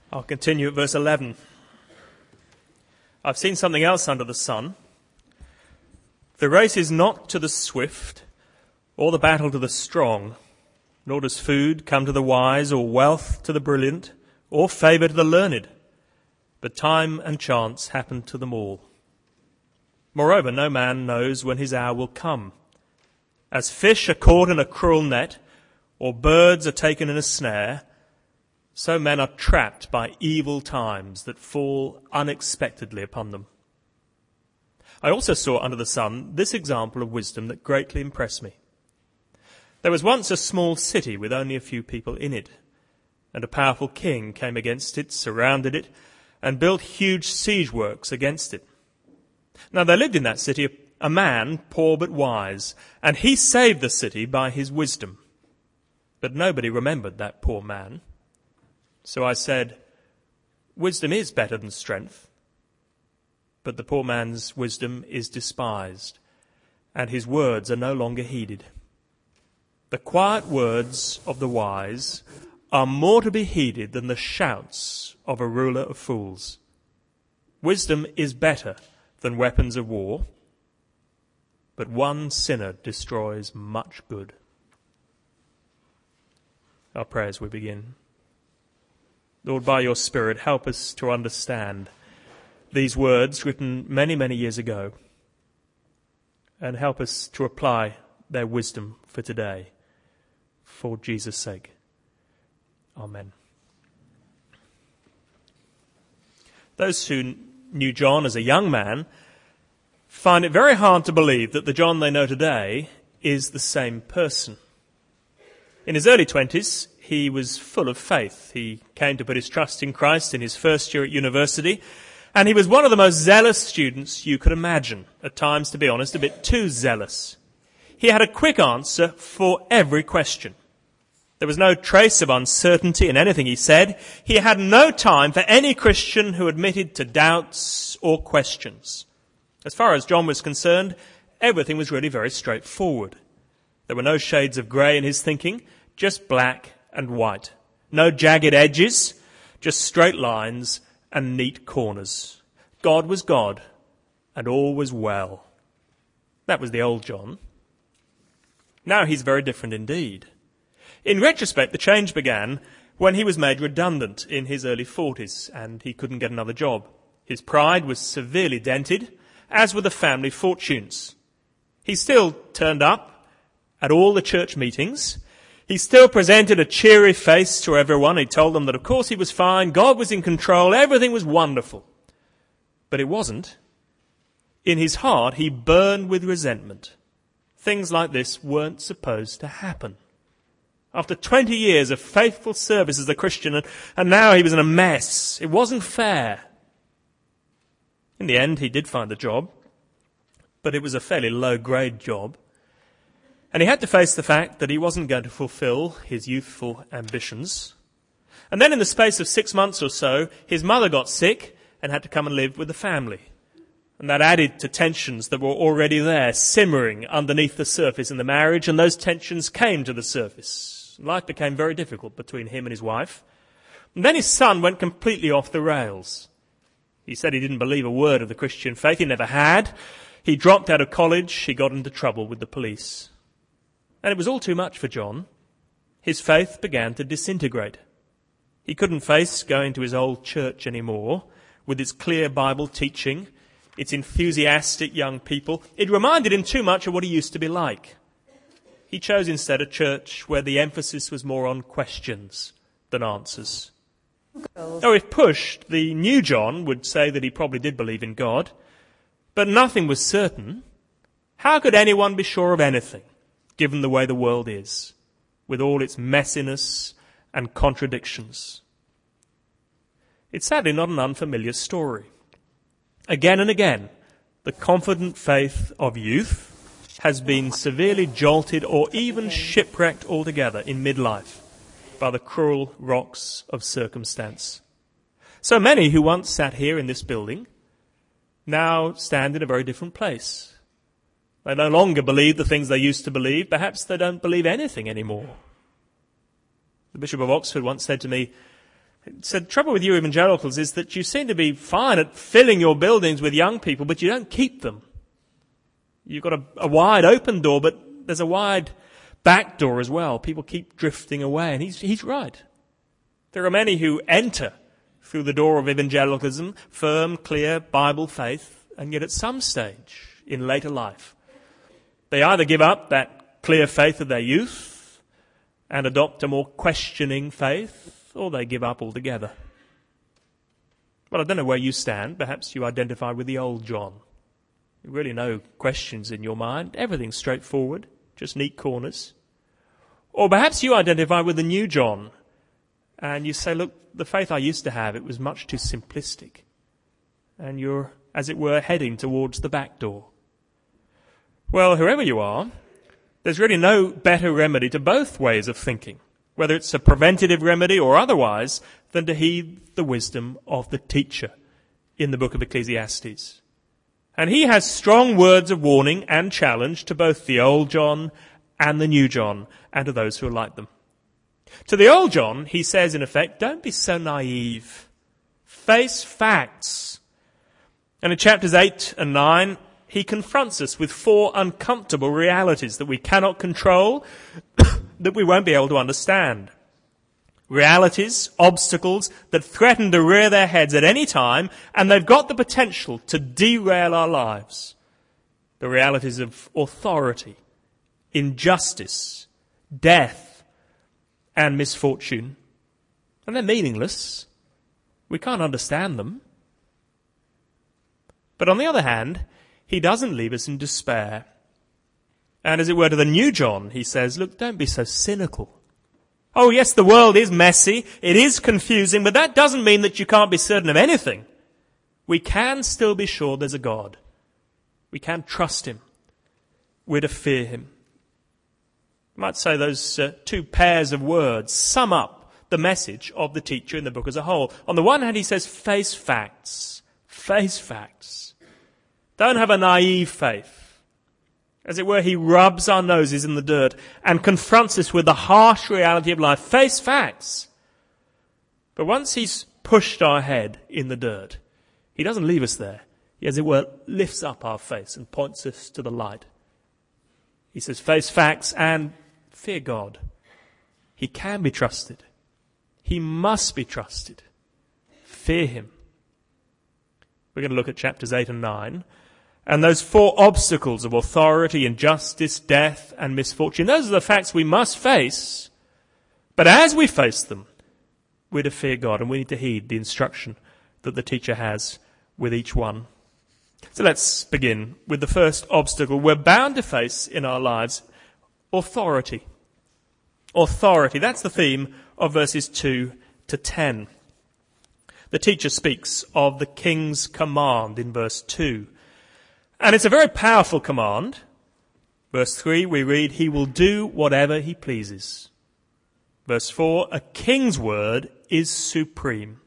I'll continue at verse 11. I've seen something else under the sun. The race is not to the swift, or the battle to the strong, nor does food come to the wise, or wealth to the brilliant, or favour to the learned. But time and chance happen to them all. Moreover, no man knows when his hour will come. As fish are caught in a cruel net, or birds are taken in a snare, so men are trapped by evil times that fall unexpectedly upon them. I also saw under the sun this example of wisdom that greatly impressed me. There was once a small city with only a few people in it, and a powerful king came against it, surrounded it, and built huge siege works against it. Now there lived in that city a man, poor but wise, and he saved the city by his wisdom. But nobody remembered that poor man. So I said, wisdom is better than strength, but the poor man's wisdom is despised, and his words are no longer heeded. The quiet words of the wise are more to be heeded than the shouts of a ruler of fools. Wisdom is better than weapons of war, but one sinner destroys much good. Our prayers we begin. Lord, by your Spirit, help us to understand these words written many, many years ago, and help us to apply their wisdom for today, for Jesus' sake. Amen. Those who knew John as a young man find it very hard to believe that the John they know today is the same person. In his early 20s, he was full of faith. He came to put his trust in Christ in his first year at university, and he was one of the most zealous students you could imagine. At times, to be honest, a bit too zealous. He had a quick answer for every question. There was no trace of uncertainty in anything he said. He had no time for any Christian who admitted to doubts or questions. As far as John was concerned, everything was really very straightforward. There were no shades of grey in his thinking, just black and white. No jagged edges, just straight lines and neat corners. God was God, and all was well. That was the old John. Now he's very different indeed. In retrospect, the change began when he was made redundant in his early 40s, and he couldn't get another job. His pride was severely dented, as were the family fortunes. He still turned up at all the church meetings. He still presented a cheery face to everyone. He told them that of course he was fine, God was in control, everything was wonderful. But it wasn't. In his heart, he burned with resentment. Things like this weren't supposed to happen. After 20 years of faithful service as a Christian, and now he was in a mess. It wasn't fair. In the end, he did find a job, but it was a fairly low-grade job. And he had to face the fact that he wasn't going to fulfill his youthful ambitions. And then in the space of 6 months or so, his mother got sick and had to come and live with the family. And that added to tensions that were already there, simmering underneath the surface in the marriage, and those tensions came to the surface. Life became very difficult between him and his wife. And then his son went completely off the rails. He said he didn't believe a word of the Christian faith. He never had. He dropped out of college. He got into trouble with the police. And it was all too much for John. His faith began to disintegrate. He couldn't face going to his old church anymore with its clear Bible teaching, its enthusiastic young people. It reminded him too much of what he used to be like. He chose instead a church where the emphasis was more on questions than answers. Though if pushed, the new John would say that he probably did believe in God, but nothing was certain. How could anyone be sure of anything, given the way the world is, with all its messiness and contradictions? It's sadly not an unfamiliar story. Again and again, the confident faith of youth has been severely jolted or even shipwrecked altogether in midlife by the cruel rocks of circumstance. So many who once sat here in this building now stand in a very different place. They no longer believe the things they used to believe. Perhaps they don't believe anything anymore. The Bishop of Oxford once said to me, So the trouble with you evangelicals is that you seem to be fine at filling your buildings with young people, but you don't keep them. You've got a wide open door, but there's a wide back door as well. People keep drifting away, and he's right. There are many who enter through the door of evangelicalism, firm, clear Bible faith, and yet at some stage in later life, they either give up that clear faith of their youth and adopt a more questioning faith, or they give up altogether. Well, I don't know where you stand. Perhaps you identify with the old John. Really no questions in your mind. Everything's straightforward, just neat corners. Or perhaps you identify with the new John, and you say, look, the faith I used to have, it was much too simplistic. And you're, as it were, heading towards the back door. Well, whoever you are, there's really no better remedy to both ways of thinking, whether it's a preventative remedy or otherwise, than to heed the wisdom of the teacher in the book of Ecclesiastes. And he has strong words of warning and challenge to both the old John and the new John, and to those who are like them. To the old John, he says, in effect, don't be so naive. Face facts. And in chapters 8 and 9, he confronts us with 4 uncomfortable realities that we cannot control, that we won't be able to understand. Realities, obstacles that threaten to rear their heads at any time, and they've got the potential to derail our lives. The realities of authority, injustice, death, and misfortune. And they're meaningless. We can't understand them. But on the other hand, he doesn't leave us in despair. And as it were to the new John, he says, look, don't be so cynical. Oh yes, the world is messy, it is confusing, but that doesn't mean that you can't be certain of anything. We can still be sure there's a God. We can trust him. We're to fear him. You might say those 2 pairs of words sum up the message of the teacher in the book as a whole. On the one hand, he says, face facts. Face facts. Don't have a naive faith. As it were, he rubs our noses in the dirt and confronts us with the harsh reality of life. Face facts. But once he's pushed our head in the dirt, he doesn't leave us there. He, as it were, lifts up our face and points us to the light. He says, face facts and fear God. He can be trusted. He must be trusted. Fear him. We're going to look at chapters 8 and 9. And those 4 obstacles of authority, injustice, death, and misfortune, those are the facts we must face. But as we face them, we're to fear God, and we need to heed the instruction that the teacher has with each one. So let's begin with the first obstacle we're bound to face in our lives, authority. Authority, that's the theme of verses 2 to 10. The teacher speaks of the king's command in verse 2. And it's a very powerful command. Verse 3, we read, he will do whatever he pleases. Verse 4, a king's word is supreme.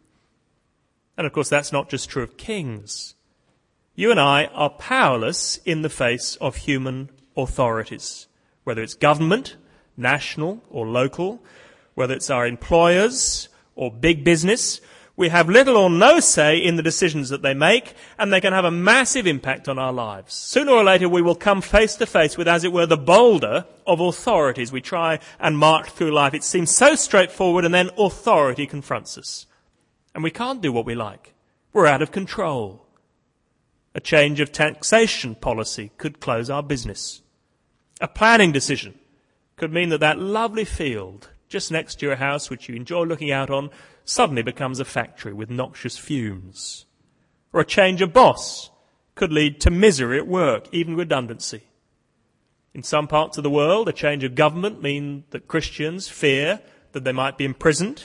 And of course, that's not just true of kings. You and I are powerless in the face of human authorities, whether it's government, national or local, whether it's our employers or big business. We have little or no say in the decisions that they make, and they can have a massive impact on our lives. Sooner or later, we will come face to face with, as it were, the boulder of authorities. We try and march through life. It seems so straightforward, and then authority confronts us. And we can't do what we like. We're out of control. A change of taxation policy could close our business. A planning decision could mean that lovely field just next to your house, which you enjoy looking out on, suddenly becomes a factory with noxious fumes. Or a change of boss could lead to misery at work, even redundancy. In some parts of the world, a change of government means that Christians fear that they might be imprisoned.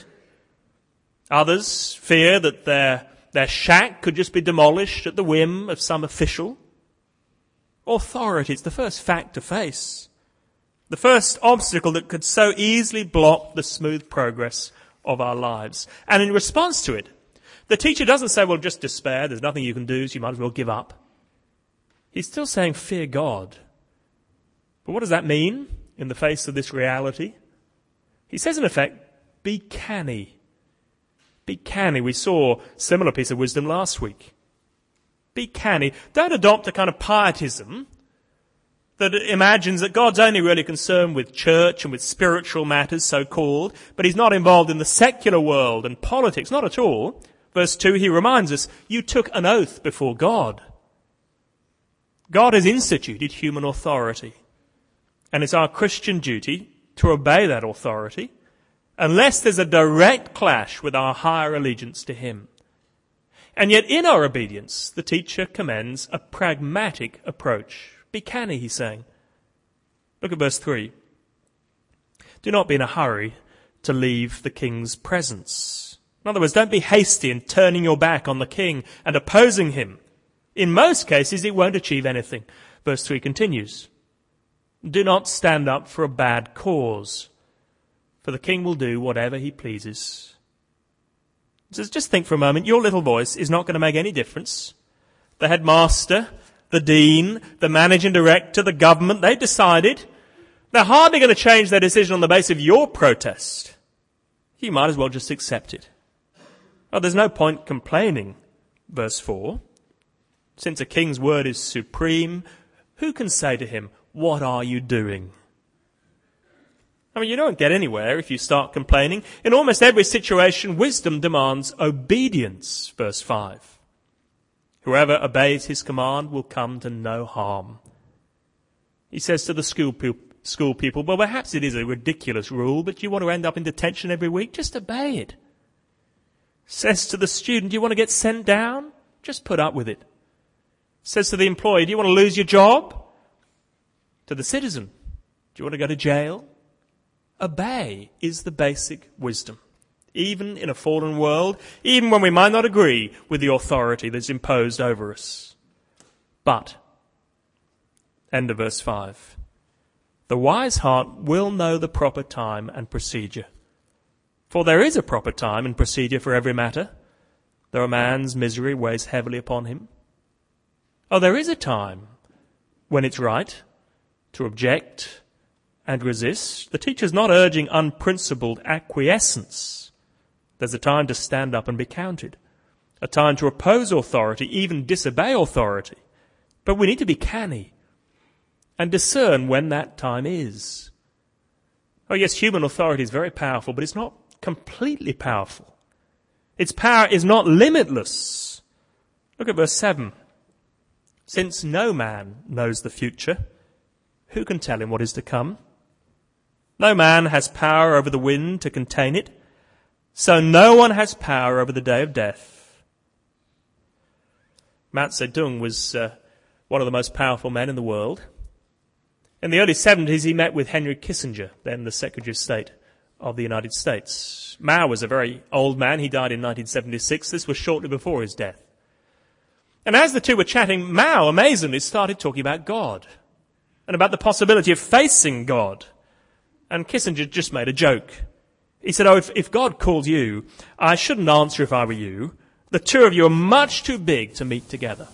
Others fear that their shack could just be demolished at the whim of some official. Authority is the first fact to face. The first obstacle that could so easily block the smooth progress of our lives. And in response to it, the teacher doesn't say, well, just despair, there's nothing you can do, so you might as well give up. He's still saying, fear God. But what does that mean in the face of this reality? He says, in effect, be canny. Be canny. We saw a similar piece of wisdom last week. Be canny. Don't adopt a kind of pietism that imagines that God's only really concerned with church and with spiritual matters, so-called, but he's not involved in the secular world and politics. Not at all. Verse 2, he reminds us, you took an oath before God. God has instituted human authority, and it's our Christian duty to obey that authority unless there's a direct clash with our higher allegiance to him. And yet in our obedience, the teacher commends a pragmatic approach. Be canny, he's saying. Look at verse 3. Do not be in a hurry to leave the king's presence. In other words, don't be hasty in turning your back on the king and opposing him. In most cases, it won't achieve anything. Verse 3 continues. Do not stand up for a bad cause, for the king will do whatever he pleases. So just think for a moment, your little voice is not going to make any difference. The headmaster, the dean, the managing director, the government, they've decided. They're hardly going to change their decision on the basis of your protest. You might as well just accept it. Oh, there's no point complaining, verse 4. Since a king's word is supreme, who can say to him, what are you doing? I mean, you don't get anywhere if you start complaining. In almost every situation, wisdom demands obedience, verse 5. Whoever obeys his command will come to no harm. He says to the school people, well, perhaps it is a ridiculous rule, but you want to end up in detention every week? Just obey it. Says to the student, do you want to get sent down? Just put up with it. Says to the employee, do you want to lose your job? To the citizen, do you want to go to jail? Obey is the basic wisdom. Even in a fallen world, even when we might not agree with the authority that's imposed over us. But, end of verse 5, the wise heart will know the proper time and procedure. For there is a proper time and procedure for every matter, though a man's misery weighs heavily upon him. Oh, there is a time when it's right to object and resist. The teacher's not urging unprincipled acquiescence. There's a time to stand up and be counted, a time to oppose authority, even disobey authority. But we need to be canny and discern when that time is. Oh yes, human authority is very powerful, but it's not completely powerful. Its power is not limitless. Look at verse 7. Since no man knows the future, who can tell him what is to come? No man has power over the wind to contain it, so no one has power over the day of death. Mao Zedong was one of the most powerful men in the world. In the early 70s, he met with Henry Kissinger, then the Secretary of State of the United States. Mao was a very old man. He died in 1976. This was shortly before his death. And as the two were chatting, Mao amazingly started talking about God and about the possibility of facing God. And Kissinger just made a joke. He said, oh, if God called you, I shouldn't answer if I were you. The two of you are much too big to meet together.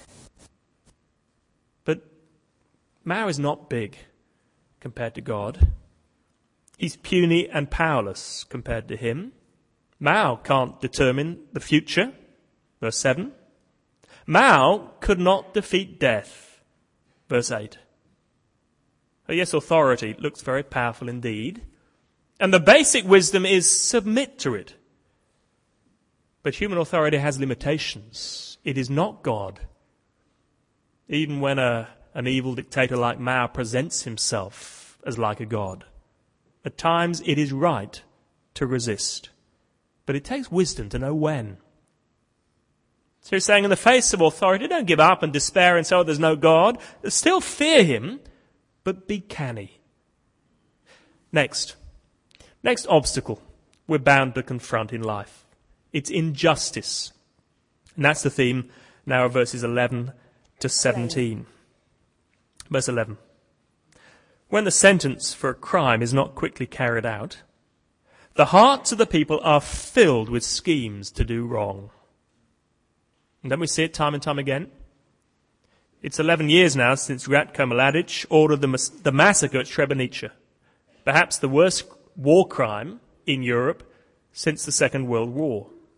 But Mao is not big compared to God. He's puny and powerless compared to him. Mao can't determine the future. Verse 7. Mao could not defeat death. Verse 8. Oh, yes, authority looks very powerful indeed. And the basic wisdom is submit to it. But human authority has limitations. It is not God. Even when an evil dictator like Mao presents himself as like a god, at times it is right to resist. But it takes wisdom to know when. So he's saying in the face of authority, don't give up and despair and say, oh, there's no God. Still fear him, but be canny. Next obstacle we're bound to confront in life. It's injustice. And that's the theme now of verses 11 to 17. Verse 11. When the sentence for a crime is not quickly carried out, the hearts of the people are filled with schemes to do wrong. And don't we see it time and time again? It's 11 years now since Ratko Mladic ordered the massacre at Srebrenica, perhaps the worst war crime in Europe since the Second World War.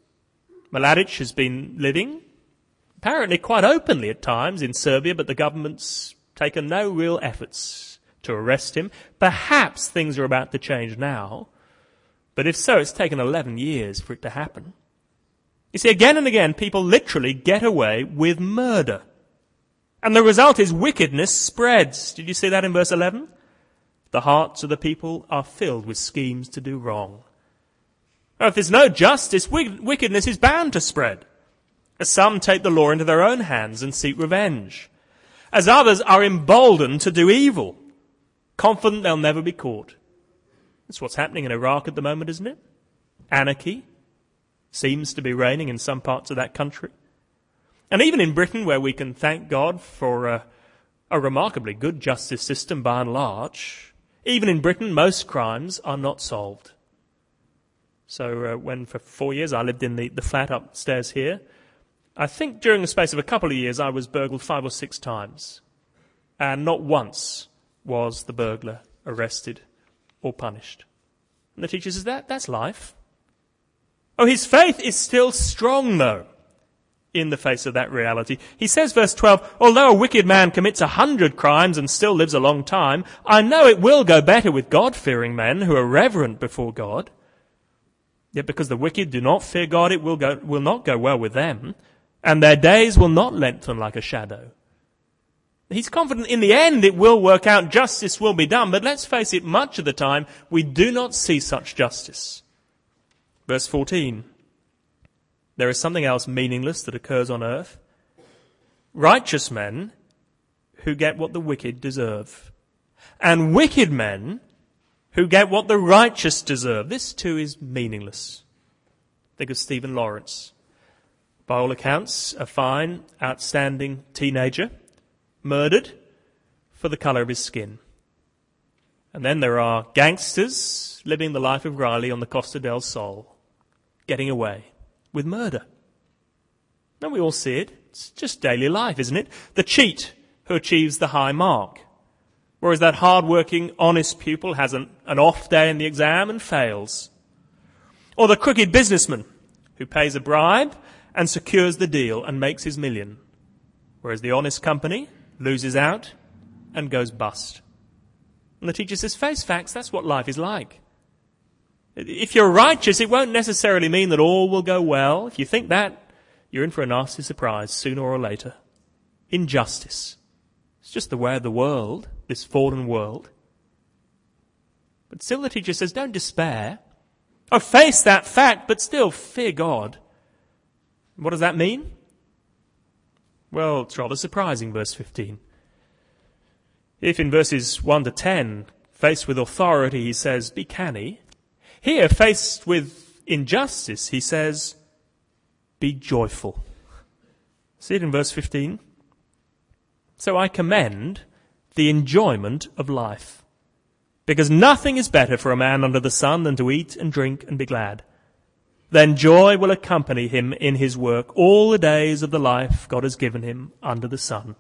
Mladic has been living, apparently quite openly at times, in Serbia, but the government's taken no real efforts to arrest him. Perhaps things are about to change now, but if so, it's taken 11 years for it to happen. You see, again and again, people literally get away with murder. And the result is wickedness spreads. Did you see that in verse 11? The hearts of the people are filled with schemes to do wrong. Now, if there's no justice, wickedness is bound to spread. As some take the law into their own hands and seek revenge. As others are emboldened to do evil, confident they'll never be caught. That's what's happening in Iraq at the moment, isn't it? Anarchy seems to be reigning in some parts of that country. And even in Britain, where we can thank God for a remarkably good justice system by and large, even in Britain, most crimes are not solved. So when for 4 years I lived in the flat upstairs here, I think during the space of a couple of years I was burgled 5 or 6 times. And not once was the burglar arrested or punished. And the teacher says, that's life. Oh, his faith is still strong, though, in the face of that reality. He says, verse 12, although a wicked man commits 100 crimes and still lives a long time, I know it will go better with God-fearing men who are reverent before God. Yet because the wicked do not fear God, it will not go well with them, and their days will not lengthen like a shadow. He's confident in the end it will work out, justice will be done, but let's face it, much of the time we do not see such justice. Verse 14, there is something else meaningless that occurs on earth. Righteous men who get what the wicked deserve, and wicked men who get what the righteous deserve. This too is meaningless. Think of Stephen Lawrence. By all accounts, a fine, outstanding teenager, murdered for the colour of his skin. And then there are gangsters living the life of Riley on the Costa del Sol, getting away with murder. And we all see it. It's just daily life, isn't it? The cheat who achieves the high mark, whereas that hard-working, honest pupil has an off day in the exam and fails. Or the crooked businessman who pays a bribe and secures the deal and makes his million, whereas the honest company loses out and goes bust. And the teacher says, face facts, that's what life is like. If you're righteous, it won't necessarily mean that all will go well. If you think that, you're in for a nasty surprise sooner or later. Injustice. It's just the way of the world, this fallen world. But still the teacher says, don't despair. Oh, face that fact, but still fear God. What does that mean? Well, it's rather surprising, verse 15. If in verses 1 to 10, faced with authority, he says, be canny. Here, faced with injustice, he says, be joyful. See it in verse 15? So I commend the enjoyment of life, because nothing is better for a man under the sun than to eat and drink and be glad. Then joy will accompany him in his work all the days of the life God has given him under the sun.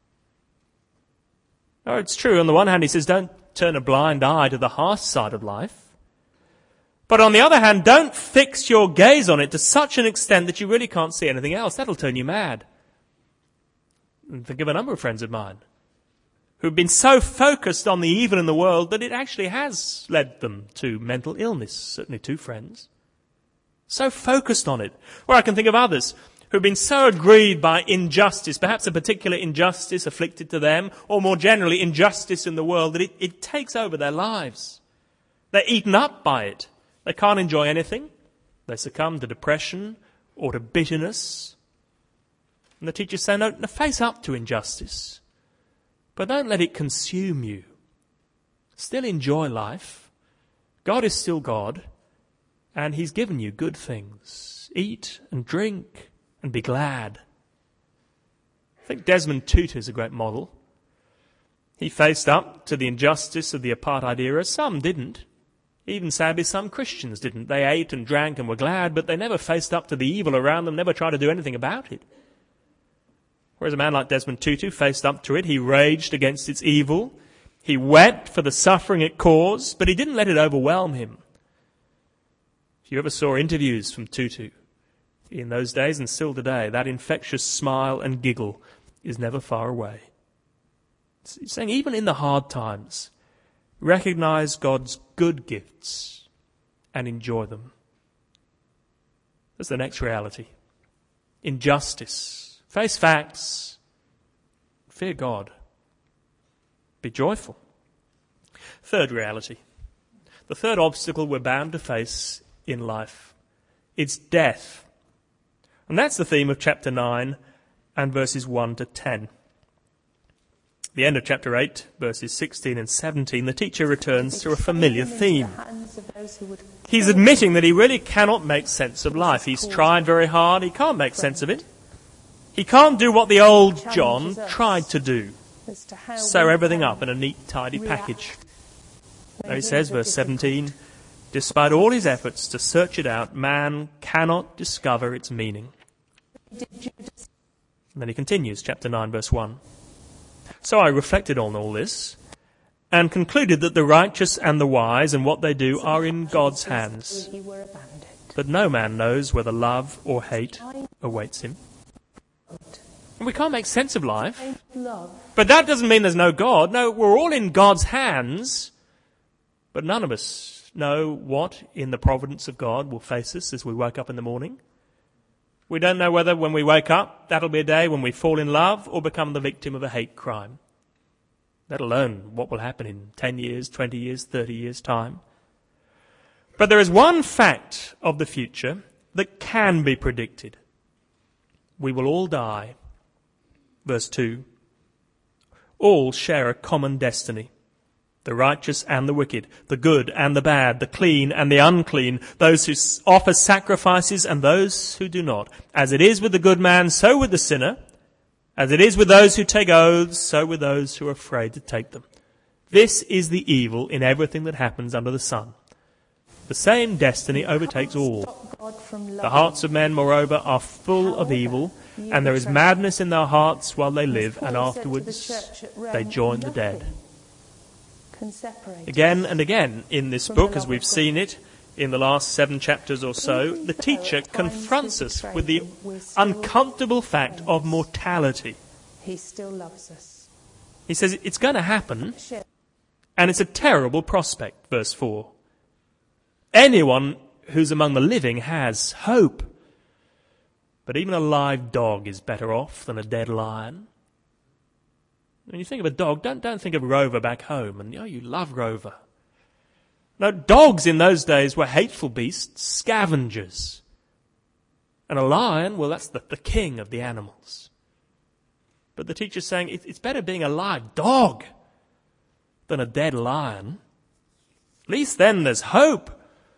Oh, it's true. On the one hand, he says, don't turn a blind eye to the harsh side of life. But on the other hand, don't fix your gaze on it to such an extent that you really can't see anything else. That'll turn you mad. And think of a number of friends of mine who've been so focused on the evil in the world that it actually has led them to mental illness. Certainly 2 friends. So focused on it. Or I can think of others who've been so aggrieved by injustice, perhaps a particular injustice afflicted to them, or more generally injustice in the world, that it takes over their lives. They're eaten up by it. They can't enjoy anything. They succumb to depression or to bitterness. And the teachers say, no, face up to injustice, but don't let it consume you. Still enjoy life. God is still God, and he's given you good things. Eat and drink and be glad. I think Desmond Tutu is a great model. He faced up to the injustice of the apartheid era. Some didn't. Even sadly, some Christians didn't. They ate and drank and were glad, but they never faced up to the evil around them, never tried to do anything about it. Whereas a man like Desmond Tutu faced up to it. He raged against its evil. He wept for the suffering it caused, but he didn't let it overwhelm him. If you ever saw interviews from Tutu, In those days and still today, that infectious smile and giggle is never far away. He's saying even in the hard times, recognize God's good gifts and enjoy them. That's the next reality. Injustice. Face facts. Fear God. Be joyful. Third reality. The third obstacle we're bound to face in life. It's death. And that's the theme of chapter 9 and verses 1 to 10. At the end of chapter 8, verses 16 and 17, the teacher returns to a familiar theme. He's admitting that he really cannot make sense of life. He's tried very hard. He can't make sense of it. He can't do what the old John tried to do. Sew everything up in a neat, tidy package. Now he says, verse 17, despite all his efforts to search it out, man cannot discover its meaning. And then he continues, chapter 9, verse 1. So I reflected on all this and concluded that the righteous and the wise and what they do are in God's hands. But no man knows whether love or hate awaits him. And we can't make sense of life. But that doesn't mean there's no God. No, we're all in God's hands. But none of us know what in the providence of God will face us as we wake up in the morning. We don't know whether when we wake up, that'll be a day when we fall in love or become the victim of a hate crime. Let alone what will happen in 10 years, 20 years, 30 years' time. But there is one fact of the future that can be predicted. We will all die. Verse 2. All share a common destiny. The righteous and the wicked, the good and the bad, the clean and the unclean, those who offer sacrifices and those who do not. As it is with the good man, so with the sinner. As it is with those who take oaths, so with those who are afraid to take them. This is the evil in everything that happens under the sun. The same destiny overtakes all. The hearts of men, moreover, are full of evil, and there is madness in their hearts while they live, and afterwards they join the dead. Again and again in this book, as we've seen it in the last 7 chapters or so, the teacher confronts us with the uncomfortable fact of mortality. He still loves us. He says it's going to happen, and it's a terrible prospect, verse 4. Anyone who's among the living has hope. But even a live dog is better off than a dead lion. When you think of a dog, don't think of Rover back home. And you love Rover. No, dogs in those days were hateful beasts, scavengers. And a lion, well, that's the king of the animals. But the teacher's saying it's better being a live dog than a dead lion. At least then there's hope.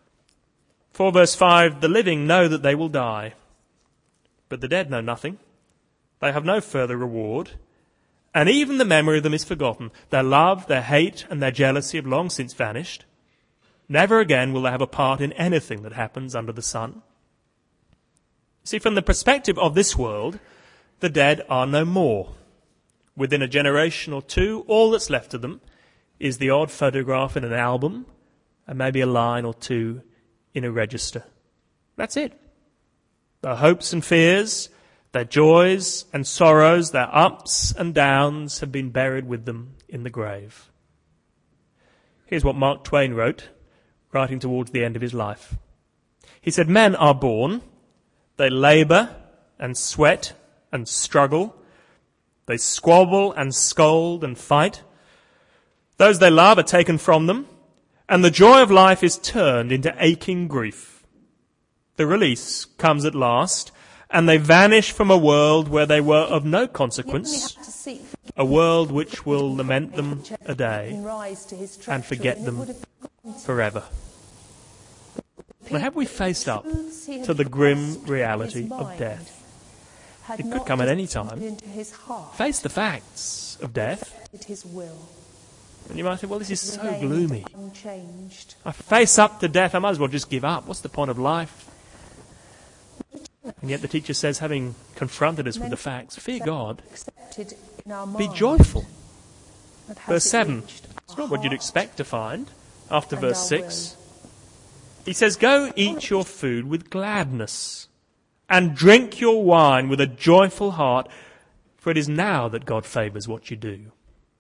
For verse 5, the living know that they will die, but the dead know nothing. They have no further reward. And even the memory of them is forgotten. Their love, their hate, and their jealousy have long since vanished. Never again will they have a part in anything that happens under the sun. See, from the perspective of this world, the dead are no more. Within a generation or two, all that's left of them is the odd photograph in an album and maybe a line or two in a register. That's it. Their hopes and fears, their joys and sorrows, their ups and downs have been buried with them in the grave. Here's what Mark Twain wrote, writing towards the end of his life. He said, men are born, they labour and sweat and struggle, they squabble and scold and fight. Those they love are taken from them, and the joy of life is turned into aching grief. The release comes at last, and they vanish from a world where they were of no consequence, a world which will lament them a day and forget them forever. Now, have we faced up to the grim reality of death? It could come at any time. Face the facts of death. And you might think, well, this is so gloomy. I face up to death, I might as well just give up. What's the point of life? And yet the teacher says, having confronted us with the facts, fear God, be joyful. Verse 7, it's not what you'd expect to find after verse 6. He says, go eat your food with gladness and drink your wine with a joyful heart, for it is now that God favours what you do.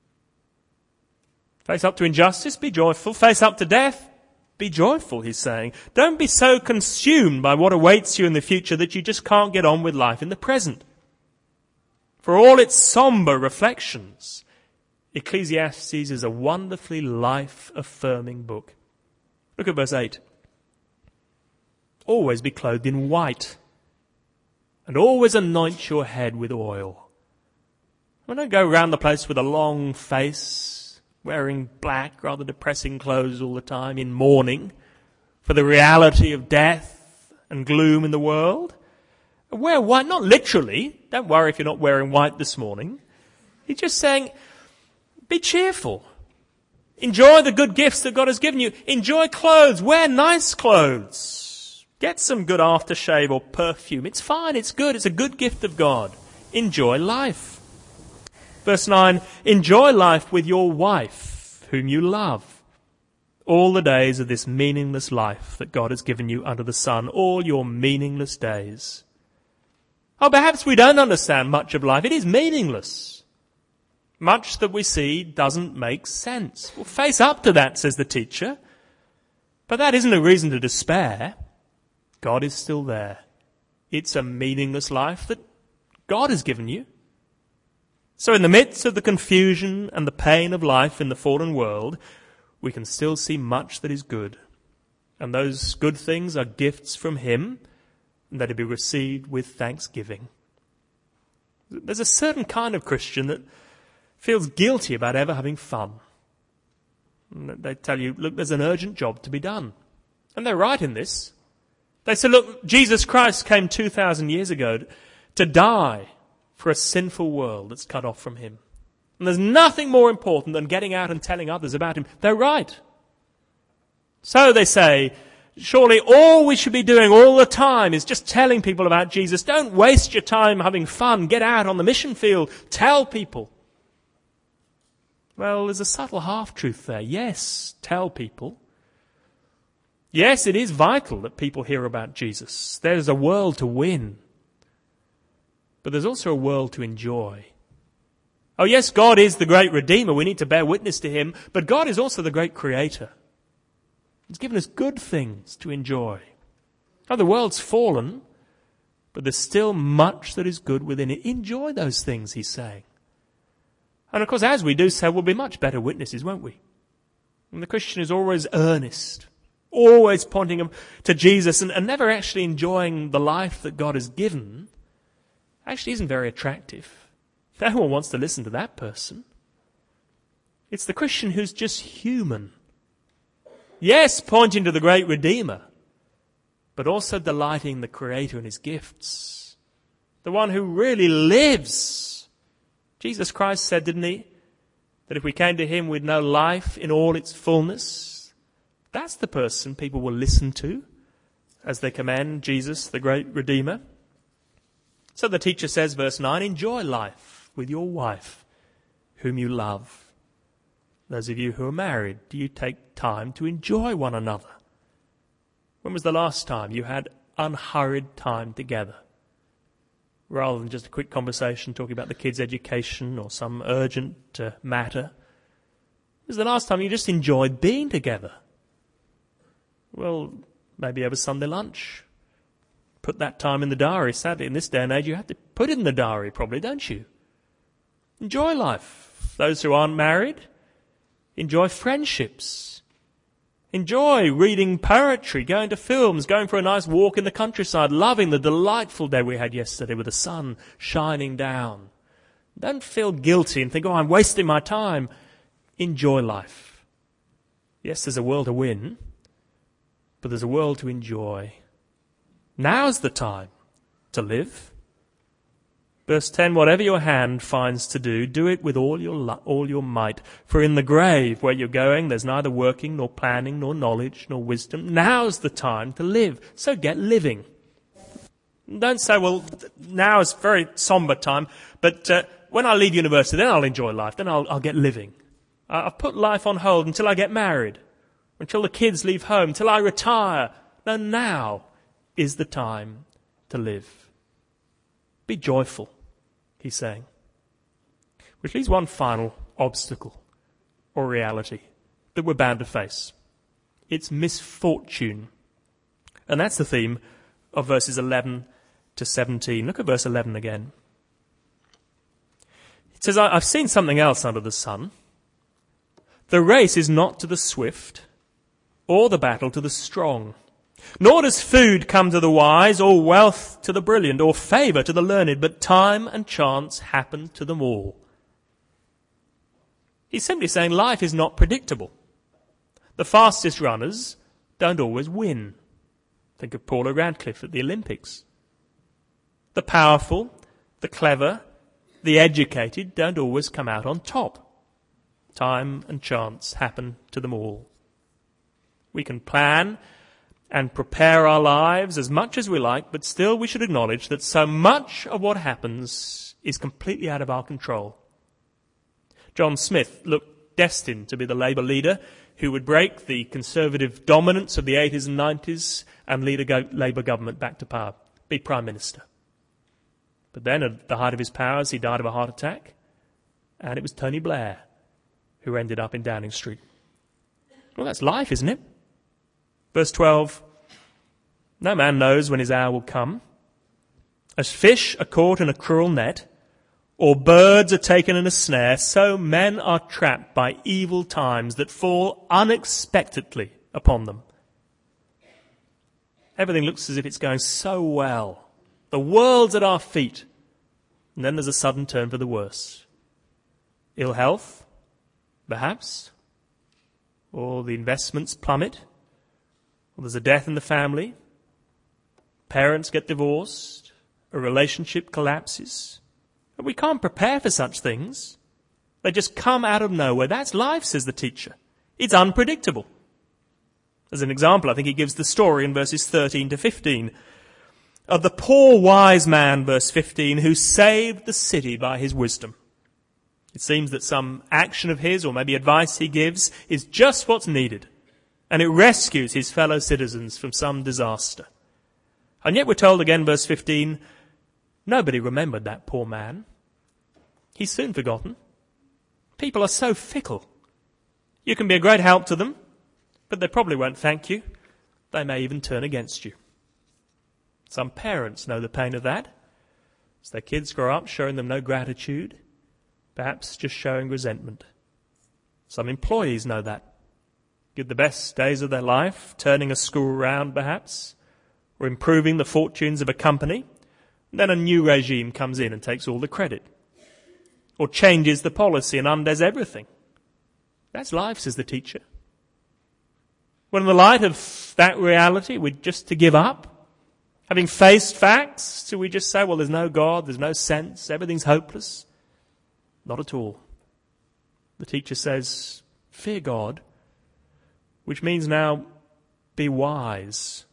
Face up to injustice, be joyful. Face up to death, be joyful, he's saying. Don't be so consumed by what awaits you in the future that you just can't get on with life in the present. For all its sombre reflections, Ecclesiastes is a wonderfully life-affirming book. Look at verse 8. Always be clothed in white, and always anoint your head with oil. Don't go around the place with a long face, wearing black, rather depressing clothes all the time, in mourning for the reality of death and gloom in the world. Wear white, not literally. Don't worry if you're not wearing white this morning. He's just saying, be cheerful. Enjoy the good gifts that God has given you. Enjoy clothes. Wear nice clothes. Get some good aftershave or perfume. It's fine. It's good. It's a good gift of God. Enjoy life. Verse 9, enjoy life with your wife, whom you love. All the days of this meaningless life that God has given you under the sun. All your meaningless days. Oh, perhaps we don't understand much of life. It is meaningless. Much that we see doesn't make sense. Well, face up to that, says the teacher. But that isn't a reason to despair. God is still there. It's a meaningless life that God has given you. So in the midst of the confusion and the pain of life in the fallen world, we can still see much that is good. And those good things are gifts from Him, and that to be received with thanksgiving. There's a certain kind of Christian that feels guilty about ever having fun. And they tell you, look, there's an urgent job to be done. And they're right in this. They say, look, Jesus Christ came 2,000 years ago to die for a sinful world that's cut off from Him. And there's nothing more important than getting out and telling others about Him. They're right. So they say, surely all we should be doing all the time is just telling people about Jesus. Don't waste your time having fun. Get out on the mission field. Tell people. Well, there's a subtle half-truth there. Yes, tell people. Yes, it is vital that people hear about Jesus. There's a world to win. But there's also a world to enjoy. Oh yes, God is the great Redeemer. We need to bear witness to Him. But God is also the great Creator. He's given us good things to enjoy. Oh, the world's fallen, but there's still much that is good within it. Enjoy those things, He's saying. And of course, as we do so, we'll be much better witnesses, won't we? And the Christian is always earnest, always pointing them to Jesus and never actually enjoying the life that God has given, actually isn't very attractive. No one wants to listen to that person. It's the Christian who's just human. Yes, pointing to the great Redeemer, but also delighting the Creator and His gifts. The one who really lives. Jesus Christ said, didn't He, that if we came to Him we'd know life in all its fullness. That's the person people will listen to as they commend Jesus, the great Redeemer. So the teacher says, verse 9, enjoy life with your wife, whom you love. Those of you who are married, do you take time to enjoy one another? When was the last time you had unhurried time together? Rather than just a quick conversation talking about the kids' education or some urgent matter. When was the last time you just enjoyed being together? Well, maybe over Sunday lunch. Put that time in the diary. Sadly, in this day and age, you have to put it in the diary probably, don't you? Enjoy life. Those who aren't married, enjoy friendships. Enjoy reading poetry, going to films, going for a nice walk in the countryside, loving the delightful day we had yesterday with the sun shining down. Don't feel guilty and think, oh, I'm wasting my time. Enjoy life. Yes, there's a world to win, but there's a world to enjoy. Now's the time to live. Verse 10, whatever your hand finds to do, do it with all your might. For in the grave where you're going, there's neither working, nor planning, nor knowledge, nor wisdom. Now's the time to live. So get living. Don't say, well, now is very somber time, but when I leave university, then I'll enjoy life. Then I'll get living. I've put life on hold until I get married, until the kids leave home, until I retire. No, now is the time to live. Be joyful, he's saying. Which leaves one final obstacle or reality that we're bound to face. It's misfortune. And that's the theme of verses 11 to 17. Look at verse 11 again. It says, I've seen something else under the sun. The race is not to the swift, or the battle to the strong. Nor does food come to the wise, or wealth to the brilliant, or favour to the learned, but time and chance happen to them all. He's simply saying life is not predictable. The fastest runners don't always win. Think of Paula Radcliffe at the Olympics. The powerful, the clever, the educated don't always come out on top. Time and chance happen to them all. We can plan and prepare our lives as much as we like, but still we should acknowledge that so much of what happens is completely out of our control. John Smith looked destined to be the Labour leader who would break the Conservative dominance of the 80s and 90s and lead a Labour government back to power, be Prime Minister. But then, at the height of his powers, he died of a heart attack, and it was Tony Blair who ended up in Downing Street. Well, that's life, isn't it? Verse 12, no man knows when his hour will come. As fish are caught in a cruel net, or birds are taken in a snare, so men are trapped by evil times that fall unexpectedly upon them. Everything looks as if it's going so well. The world's at our feet. And then there's a sudden turn for the worse. Ill health, perhaps. Or the investments plummet. Or there's a death in the family. Parents get divorced. A relationship collapses. But we can't prepare for such things. They just come out of nowhere. That's life, says the teacher. It's unpredictable. As an example, I think he gives the story in verses 13 to 15 of the poor wise man, verse 15, who saved the city by his wisdom. It seems that some action of his, or maybe advice he gives, is just what's needed, and it rescues his fellow citizens from some disaster. And yet we're told again, verse 15, nobody remembered that poor man. He's soon forgotten. People are so fickle. You can be a great help to them, but they probably won't thank you. They may even turn against you. Some parents know the pain of that. As their kids grow up, showing them no gratitude, perhaps just showing resentment. Some employees know that. Give the best days of their life, turning a school around perhaps, or improving the fortunes of a company. And then a new regime comes in and takes all the credit. Or changes the policy and undoes everything. That's life, says the teacher. When in the light of that reality, we're just to give up. Having faced facts, do we just say, well, there's no God, there's no sense, everything's hopeless? Not at all. The teacher says, fear God, which means now be wise.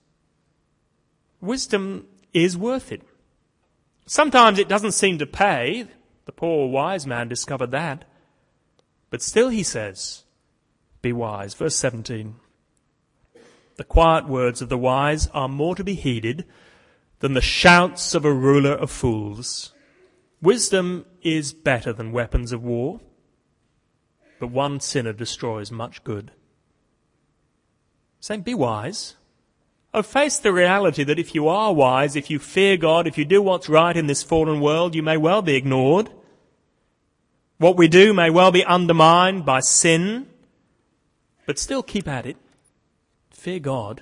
Wisdom is worth it. Sometimes it doesn't seem to pay. The poor wise man discovered that. But still he says, be wise. Verse 17. The quiet words of the wise are more to be heeded than the shouts of a ruler of fools. Wisdom is better than weapons of war, but one sinner destroys much good. Saying, be wise. Oh, face the reality that if you are wise, if you fear God, if you do what's right in this fallen world, you may well be ignored. What we do may well be undermined by sin, but still keep at it. Fear God.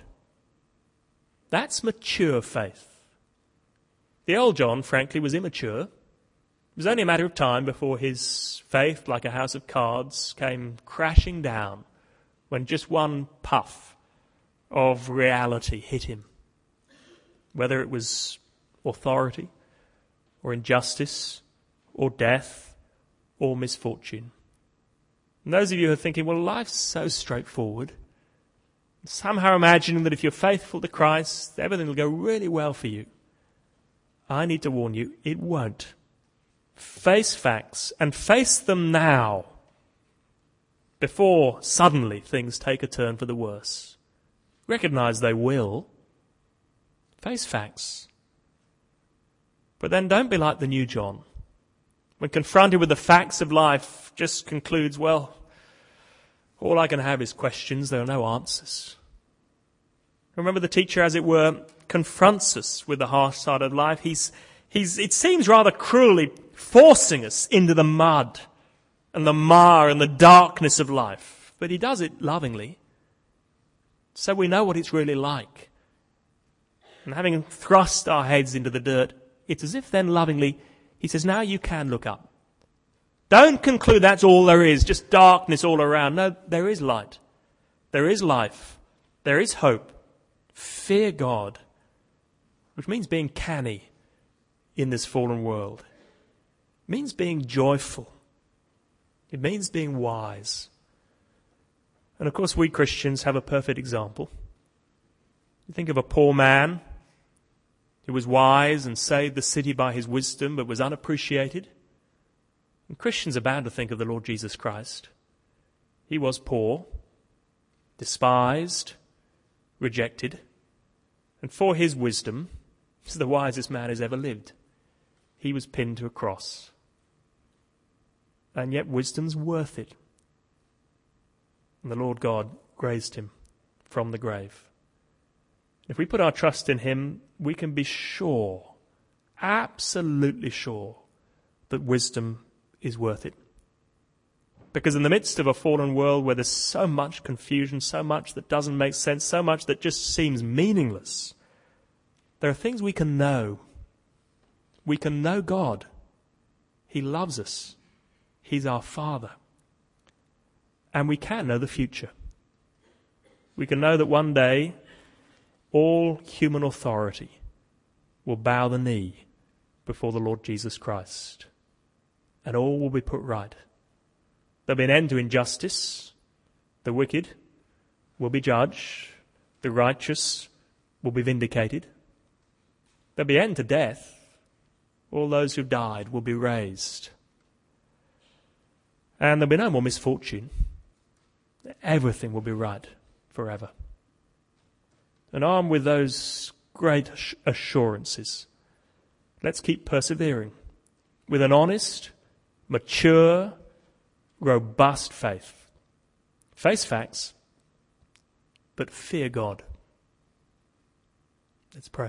That's mature faith. The old John, frankly, was immature. It was only a matter of time before his faith, like a house of cards, came crashing down when just one puff of reality hit him. Whether it was authority or injustice or death or misfortune. And those of you who are thinking, well, life's so straightforward, somehow imagining that if you're faithful to Christ, everything will go really well for you. I need to warn you, it won't. Face facts and face them now before suddenly things take a turn for the worse. Recognize they will. Face facts. But then don't be like the new John. When confronted with the facts of life, just concludes, well, all I can have is questions, there are no answers. Remember, the teacher, as it were, confronts us with the harsh side of life. He's it seems rather cruelly forcing us into the mud and the mire and the darkness of life. But he does it lovingly, so we know what it's really like. And having thrust our heads into the dirt, it's as if then lovingly he says, now you can look up. Don't conclude that's all there is, just darkness all around. No, there is light. There is life. There is hope. Fear God, which means being canny in this fallen world. It means being joyful. It means being wise. And of course we Christians have a perfect example. You think of a poor man who was wise and saved the city by his wisdom but was unappreciated. And Christians are bound to think of the Lord Jesus Christ. He was poor, despised, rejected, and for his wisdom, he's the wisest man who's ever lived. He was pinned to a cross. And yet wisdom's worth it. And the Lord God raised him from the grave. If we put our trust in him, we can be sure, absolutely sure, that wisdom is worth it. Because in the midst of a fallen world where there's so much confusion, so much that doesn't make sense, so much that just seems meaningless, there are things we can know. We can know God. He loves us. He's our Father. And we can know the future. We can know that one day all human authority will bow the knee before the Lord Jesus Christ. And all will be put right. There'll be an end to injustice. The wicked will be judged. The righteous will be vindicated. There'll be an end to death. All those who've died will be raised. And there'll be no more misfortune. Everything will be right forever. And armed with those great assurances, let's keep persevering with an honest, mature, robust faith. Face facts, but fear God. Let's pray.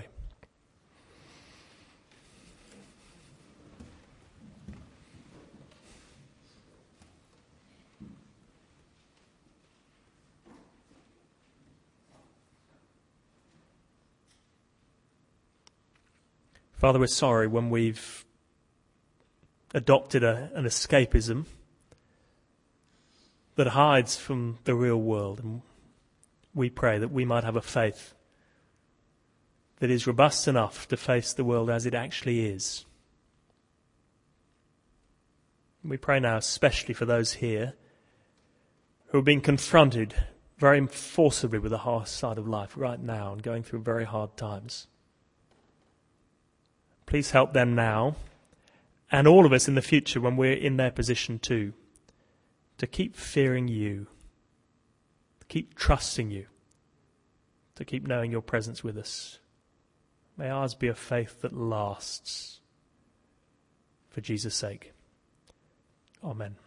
Father, we're sorry when we've adopted an escapism that hides from the real world. And we pray that we might have a faith that is robust enough to face the world as it actually is. We pray now especially for those here who are being confronted very forcibly with the harsh side of life right now and going through very hard times. Please help them now, and all of us in the future when we're in their position too, to keep fearing you, to keep trusting you, to keep knowing your presence with us. May ours be a faith that lasts. For Jesus' sake. Amen.